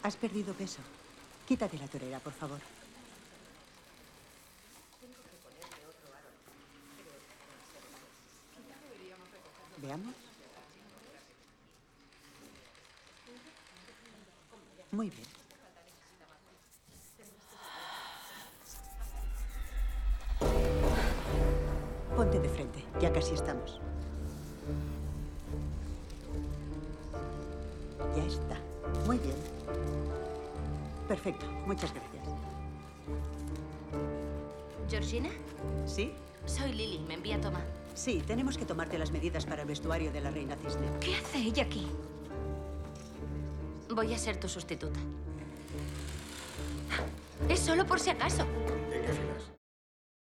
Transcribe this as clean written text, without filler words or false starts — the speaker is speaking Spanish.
Has perdido peso. Quítate la torera, por favor. Veamos. Muy bien. Ponte de frente, ya casi estamos. Ya está. Muy bien. Perfecto, muchas gracias. ¿Georgina? ¿Sí? Soy Lily, me envía Toma. Sí, tenemos que tomarte las medidas para el vestuario de la reina cisne. ¿Qué hace ella aquí? Voy a ser tu sustituta. Es solo por si acaso. ¿En qué filas?